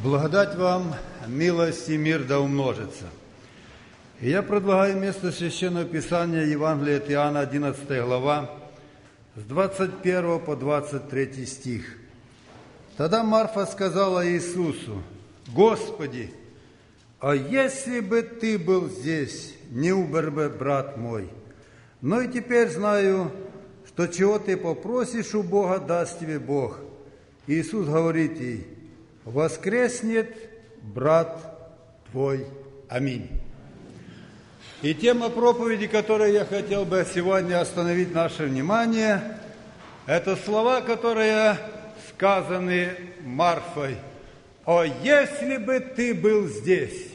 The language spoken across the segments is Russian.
Благодать вам, милость и мир да умножится. И я предлагаю место Священного Писания Евангелия от Иоанна, 11 глава, с 21 по 23 стих. Тогда Марфа сказала Иисусу: «Господи, а если бы Ты был здесь, не умер бы брат мой. Но и теперь знаю, что чего Ты попросишь у Бога, даст Тебе Бог». Иисус говорит ей: «Воскреснет брат твой». Аминь. И тема проповеди, которой я хотел бы сегодня остановить наше внимание, это слова, которые сказаны Марфой: «О, если бы ты был здесь!»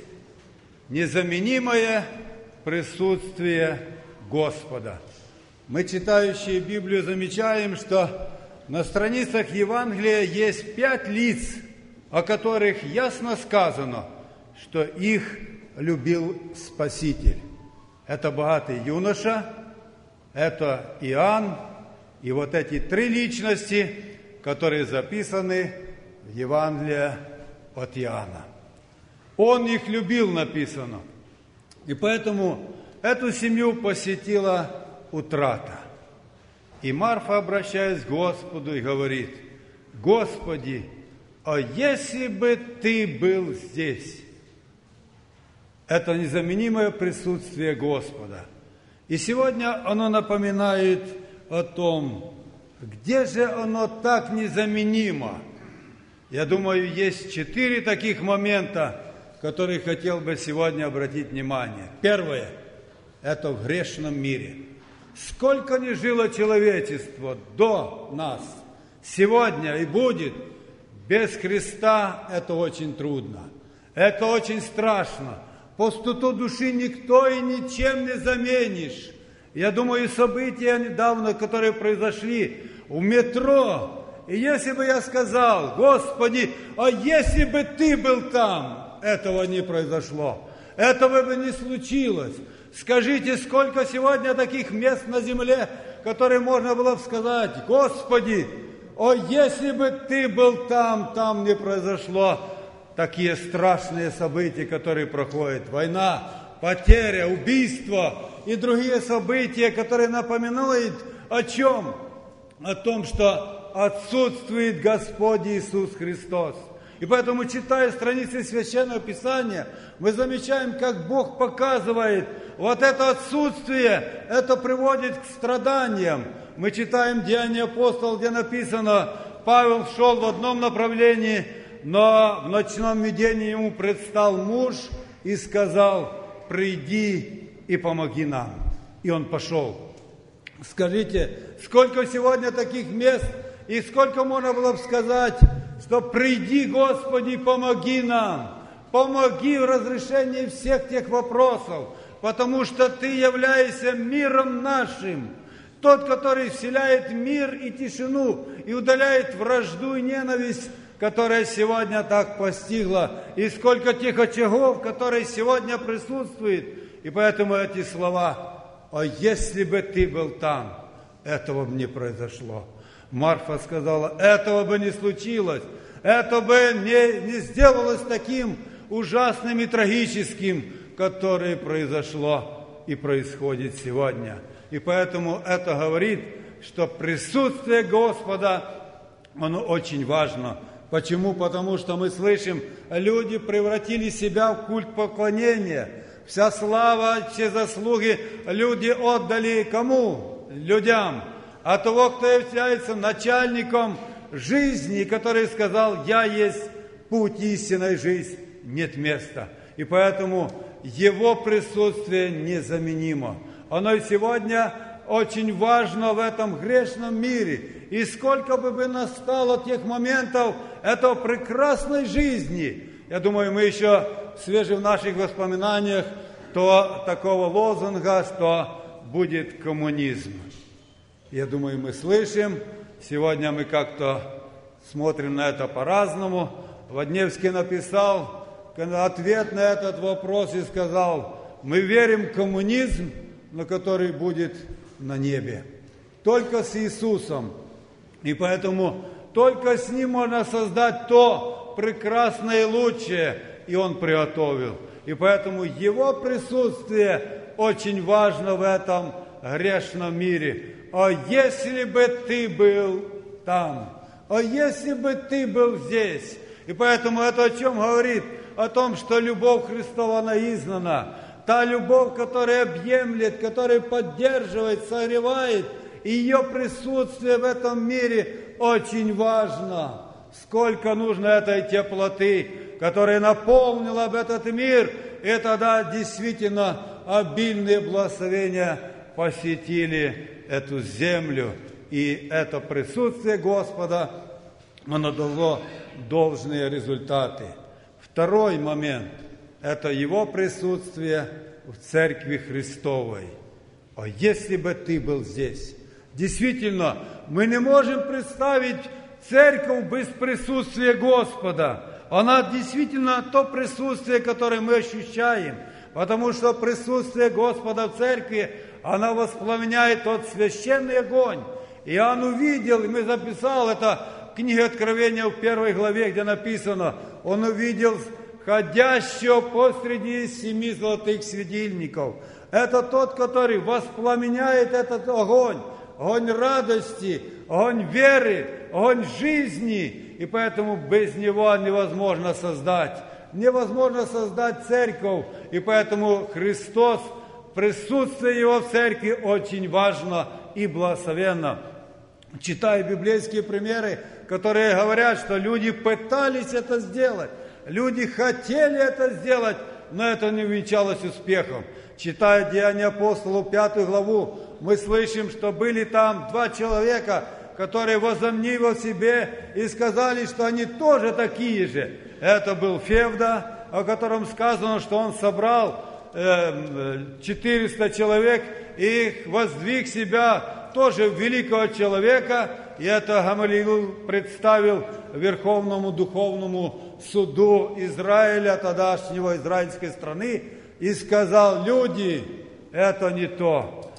Незаменимое присутствие Господа. Мы, читающие Библию, замечаем, что на страницах Евангелия есть 5 лиц, о которых ясно сказано, что их любил Спаситель. Это богатый юноша, это Иоанн, и вот эти 3 личности, которые записаны в Евангелии от Иоанна. Он их любил, написано. И поэтому эту семью посетила утрата. И Марфа, обращаясь к Господу, и говорит: «Господи, а если бы Ты был здесь?» Это незаменимое присутствие Господа. И сегодня оно напоминает о том, где же оно так незаменимо. Я думаю, есть 4 таких момента, которые хотел бы сегодня обратить внимание. Первое – это в грешном мире. Сколько ни жило человечество до нас, сегодня и будет, без Христа это очень трудно, это очень страшно. Пустоту души никто и ничем не заменишь. Я думаю, события недавно, которые произошли в метро, и если бы я сказал: «Господи, а если бы Ты был там», этого не произошло, этого бы не случилось. Скажите, сколько сегодня таких мест на земле, которые можно было бы сказать: «Господи, о, если бы Ты был там», там не произошло. Такие страшные события, которые проходят: война, потеря, убийство и другие события, которые напоминают о чем? О том, что отсутствует Господь Иисус Христос. И поэтому, читая страницы Священного Писания, мы замечаем, как Бог показывает вот это отсутствие, это приводит к страданиям. Мы читаем Деяния апостолов, где написано: Павел шел в одном направлении, но в ночном видении ему предстал муж и сказал: «Приди и помоги нам». И он пошел. Скажите, сколько сегодня таких мест, и сколько можно было бы сказать, что «Приди, Господи, помоги нам». Помоги в разрешении всех тех вопросов, потому что Ты являешься миром нашим. Тот, который вселяет мир и тишину, и удаляет вражду и ненависть, которая сегодня так постигла, и сколько тех очагов, которые сегодня присутствуют. И поэтому эти слова: «А если бы Ты был там», этого бы не произошло. Марфа сказала: этого бы не случилось, это бы не сделалось таким ужасным и трагическим, которое произошло и происходит сегодня. И поэтому это говорит, что присутствие Господа, оно очень важно. Почему? Потому что мы слышим, люди превратили себя в культ поклонения. Вся слава, все заслуги люди отдали кому? Людям. А того, кто является начальником жизни, который сказал: «Я есть путь истинной жизни», нет места. И поэтому Его присутствие незаменимо. Оно и сегодня очень важно в этом грешном мире. И сколько бы настало тех моментов этого прекрасной жизни. Я думаю, мы еще свежи в наших воспоминаниях такого лозунга, что будет коммунизм. Я думаю, мы слышим. Сегодня мы как-то смотрим на это по-разному. Водневский написал ответ на этот вопрос и сказал: мы верим в коммунизм, но который будет на небе. Только с Иисусом. И поэтому только с Ним можно создать то прекрасное и лучшее, и Он приготовил. И поэтому Его присутствие очень важно в этом грешном мире. А если бы ты был там? А если бы ты был здесь? И поэтому это о чем говорит? О том, что любовь Христова, она изгнана. Та любовь, которая объемлет, которая поддерживает, согревает. И ее присутствие в этом мире очень важно. Сколько нужно этой теплоты, которая наполнила бы этот мир. И тогда действительно обильные благословения посетили эту землю. И это присутствие Господа, оно дало должные результаты. Второй момент – это Его присутствие в Церкви Христовой. А если бы ты был здесь? Действительно, мы не можем представить церковь без присутствия Господа. Она действительно то присутствие, которое мы ощущаем, потому что присутствие Господа в церкви, она воспламеняет тот священный огонь. Иоанн увидел, и мы записал это в книге Откровения в 1 главе, где написано, он увидел ходящего посреди 7 золотых светильников. Это тот, который воспламеняет этот огонь, огонь радости, огонь веры, огонь жизни. И поэтому без него невозможно создать церковь. И поэтому Христос, присутствие Его в церкви очень важно и благословенно. Читая библейские примеры, которые говорят, что люди пытались это сделать, люди хотели это сделать, но это не увенчалось успехом. Читая Деяния апостолов 5 главу, мы слышим, что были там 2 человека, которые возомнили о себе и сказали, что они тоже такие же. Это был Февда, о котором сказано, что он собрал 400 человек и воздвиг себя тоже великого человека, и это Гамалиил представил Верховному Духовному Суду Израиля, тогдашнего израильской страны, и сказал: люди, это не то,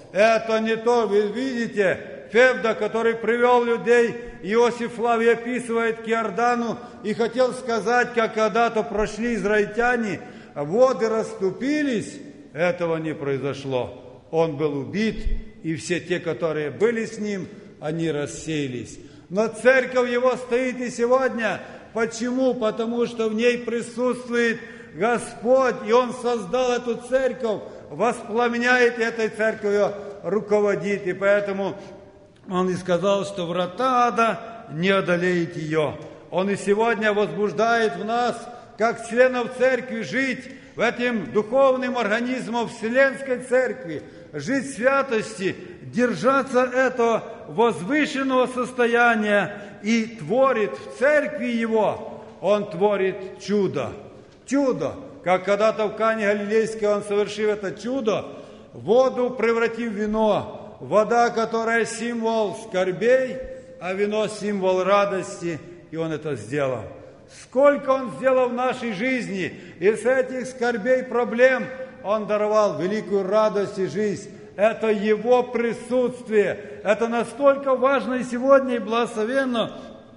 вы видите, Февда, который привел людей, Иосиф Флавий описывает к Иордану, и хотел сказать, как когда-то прошли израильтяне, воды расступились, этого не произошло. Он был убит, и все те, которые были с ним, они рассеялись. Но церковь его стоит и сегодня. Почему? Потому что в ней присутствует Господь, и Он создал эту церковь, воспламеняет этой церковью, руководит. И поэтому Он и сказал, что врата ада не одолеет ее. Он и сегодня возбуждает в нас, как членов церкви, жить в этим духовным организмом Вселенской Церкви, жить в святости, держаться этого возвышенного состояния, и творит в церкви Его, Он творит чудо. Чудо, как когда-то в Кане Галилейской Он совершил это чудо, воду превратив в вино, вода, которая символ скорбей, а вино символ радости, и Он это сделал. Сколько Он сделал в нашей жизни, и с этих скорбей, проблем Он даровал великую радость и жизнь. Это Его присутствие. Это настолько важно и сегодня, и благословенно,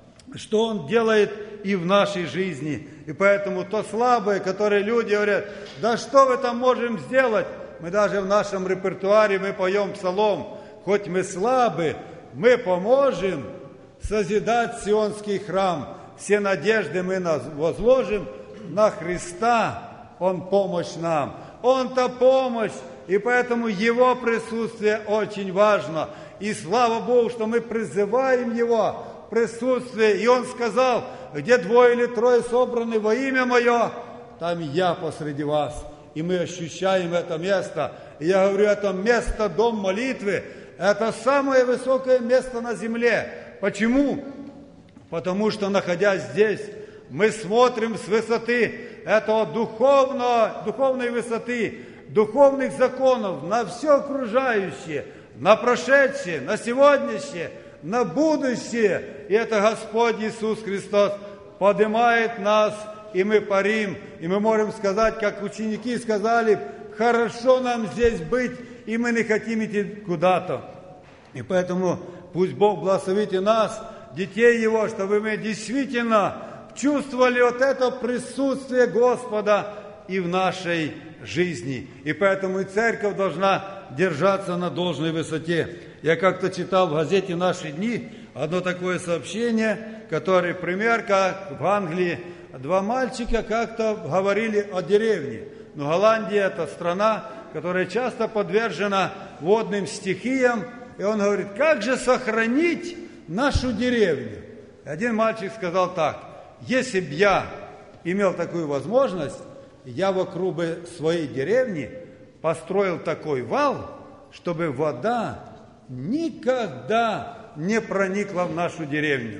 что Он делает и в нашей жизни. И поэтому то слабое, которое люди говорят, да что вы там можем сделать? Мы даже в нашем репертуаре, мы поем псалом, хоть мы слабы, мы поможем созидать Сионский храм. Все надежды мы возложим на Христа, Он помощь нам. Он-то помощь, и поэтому Его присутствие очень важно. И слава Богу, что мы призываем Его присутствие. И Он сказал, где 2 или 3 собраны во имя Мое, там я посреди вас. И мы ощущаем это место. И я говорю, это место, дом молитвы, это самое высокое место на земле. Почему? Потому что, находясь здесь, мы смотрим с высоты этого духовной высоты, духовных законов на все окружающее, на прошедшее, на сегодняшнее, на будущее. И это Господь Иисус Христос поднимает нас, и мы парим, и мы можем сказать, как ученики сказали, хорошо нам здесь быть, и мы не хотим идти куда-то. И поэтому пусть Бог благословит и нас, детей Его, чтобы мы действительно чувствовали вот это присутствие Господа и в нашей жизни. И поэтому и церковь должна держаться на должной высоте. Я как-то читал в газете «Наши дни» одно такое сообщение, который пример, как в Англии два мальчика как-то говорили о деревне. Но Голландия – это страна, которая часто подвержена водным стихиям. И он говорит, как же сохранить нашу деревню? И один мальчик сказал так, если бы я имел такую возможность, я вокруг бы своей деревни построил такой вал, чтобы вода никогда не проникла в нашу деревню.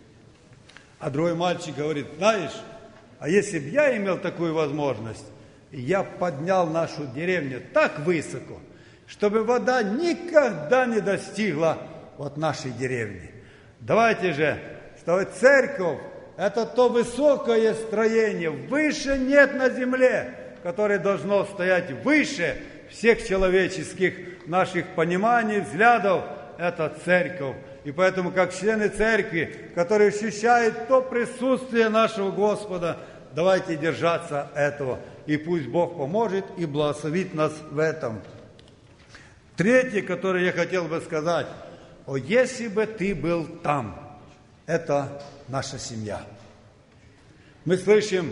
А другой мальчик говорит, знаешь, а если бы я имел такую возможность, я поднял нашу деревню так высоко, чтобы вода никогда не достигла вот нашей деревни. Давайте же, что церковь – это то высокое строение, выше нет на земле, которое должно стоять выше всех человеческих наших пониманий, взглядов. Это церковь. И поэтому, как члены церкви, которые ощущают то присутствие нашего Господа, давайте держаться этого. И пусть Бог поможет и благословит нас в этом. Третье, которое я хотел бы сказать, о, если бы ты был там, это наша семья. Мы слышим,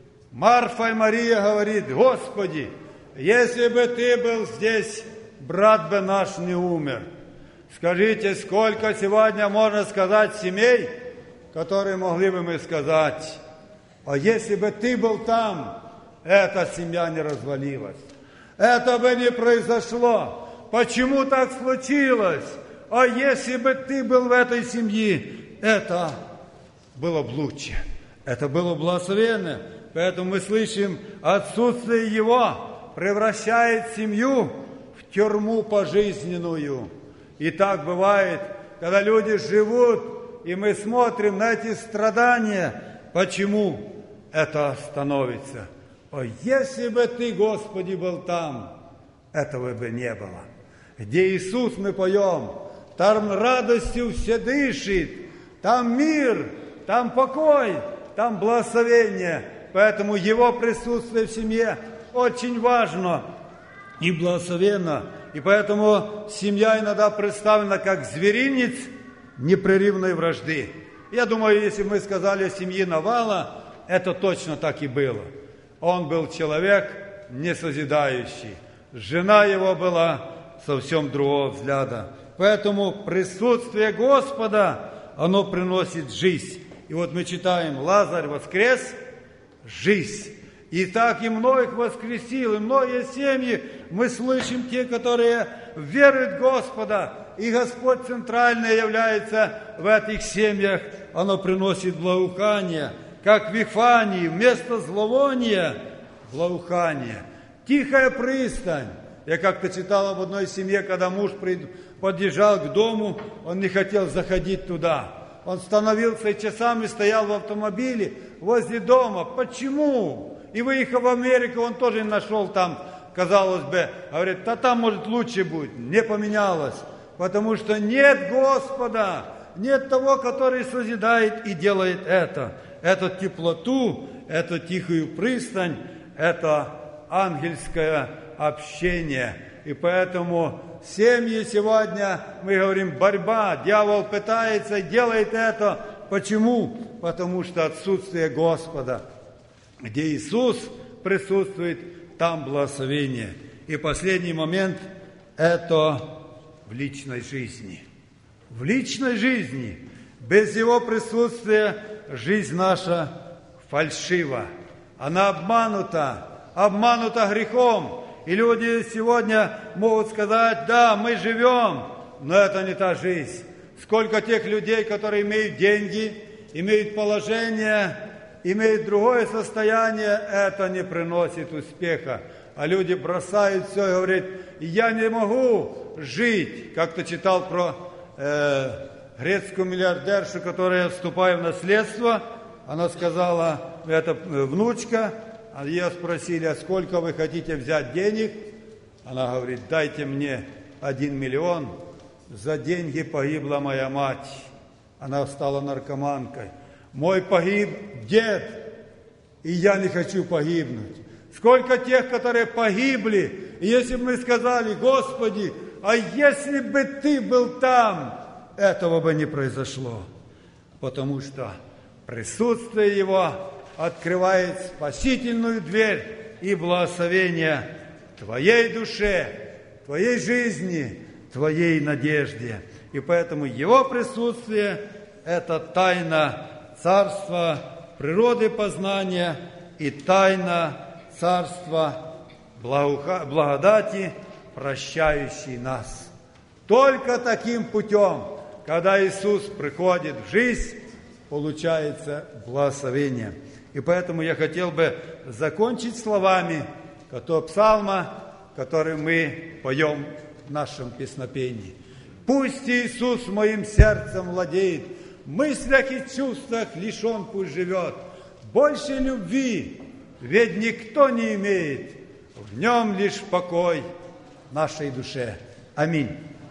Марфа и Мария говорит, Господи, если бы ты был здесь, брат бы наш не умер. Скажите, сколько сегодня можно сказать семей, которые могли бы мы сказать, а если бы ты был там, эта семья не развалилась, это бы не произошло. Почему так случилось? А если бы ты был в этой семье, это было бы лучше, это было благословенно. Поэтому мы слышим, отсутствие его превращает семью в тюрьму пожизненную. И так бывает, когда люди живут, и мы смотрим на эти страдания, почему это становится. О, если бы ты, Господи, был там, этого бы не было. Где Иисус, мы поем, там радостью все дышит, там мир, там покой, там благословение. Поэтому Его присутствие в семье очень важно и благословенно. И поэтому семья иногда представлена как зверинец непрерывной вражды. Я думаю, если бы мы сказали о семье Навала, это точно так и было. Он был человек несозидающий. Жена его была совсем другого взгляда. Поэтому присутствие Господа, оно приносит жизнь. И вот мы читаем, Лазарь воскрес, жизнь. И так и многих воскресил, и многие семьи мы слышим, те, которые веруют в Господа, и Господь центральный является в этих семьях, оно приносит благоухание, как в Вифании, вместо зловония – благоухание. Тихая пристань. Я как-то читал об одной семье, когда муж подъезжал к дому, он не хотел заходить туда. Он становился и часами стоял в автомобиле возле дома. Почему? И выехав в Америку, он тоже нашел там, казалось бы, говорит, да там, может, лучше будет. Не поменялось, потому что нет Господа, нет того, который созидает и делает это. Эту теплоту, эту тихую пристань, это ангельское общение. И поэтому семьи сегодня, мы говорим, борьба, дьявол пытается и делает это. Почему? Потому что отсутствие Господа. Где Иисус присутствует, там благословение. И последний момент – это в личной жизни. В личной жизни. Без Его присутствия жизнь наша фальшива. Она обманута грехом. И люди сегодня могут сказать, да, мы живем, но это не та жизнь. Сколько тех людей, которые имеют деньги, имеют положение, имеют другое состояние, это не приносит успеха. А люди бросают все и говорят, я не могу жить. Как-то читал про грецкую миллиардершу, которая, вступая в наследство, она сказала, это внучка, а ее спросили, а сколько вы хотите взять денег? Она говорит, дайте мне 1 миллион, за деньги погибла моя мать. Она стала наркоманкой. Мой погиб дед, и я не хочу погибнуть. Сколько тех, которые погибли, и если бы мы сказали: Господи, а если бы Ты был там, этого бы не произошло. Потому что присутствие Его открывает спасительную дверь и благословение твоей душе, твоей жизни, твоей надежде. И поэтому Его присутствие – это тайна царства природы познания и тайна царства благодати, прощающей нас. Только таким путем, когда Иисус приходит в жизнь, получается благословение. И поэтому я хотел бы закончить словами того псалма, который мы поем в нашем песнопении. «Пусть Иисус моим сердцем владеет, в мыслях и чувствах лишь Он пусть живет. Больше любви ведь никто не имеет, в Нем лишь покой нашей душе». Аминь.